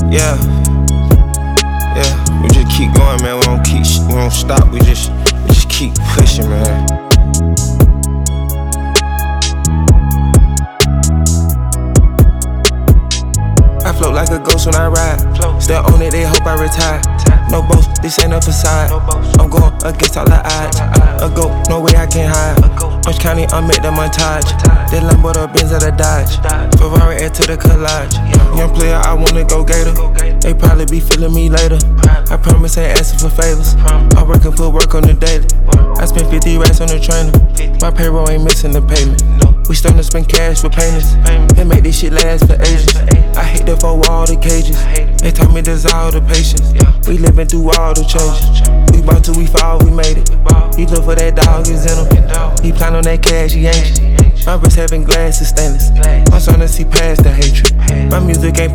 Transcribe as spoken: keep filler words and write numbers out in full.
Yeah, yeah, we just keep going, man. We don't keep, we don't stop. We just, we just keep pushing, man. I float like a ghost when I ride. Still on it, they hope I retire. No boast, this ain't a facade. I'm going against all the odds. A go, no way I can hide. Orange County, I'm at the montage. That Lambo, the Benz, or the Dodge. Ferrari, add to the collage. Young player, I wanna go Gator. They probably be feeling me later. I promise ain't asking for favors. I work and put work on the daily. I spent fifty racks on the trainer. My payroll ain't missing the payment. We starting to spend cash for payments. They make this shit last for ages. I hate the four wall, the cages. They taught me dissolve the patience. We living through all the changes. We bought till we fall, we made it. He look for that dog, is in him. He plan on that cash, he anxious. My wrist having glass is stainless. I'm starting to see past the hatred. My music ain't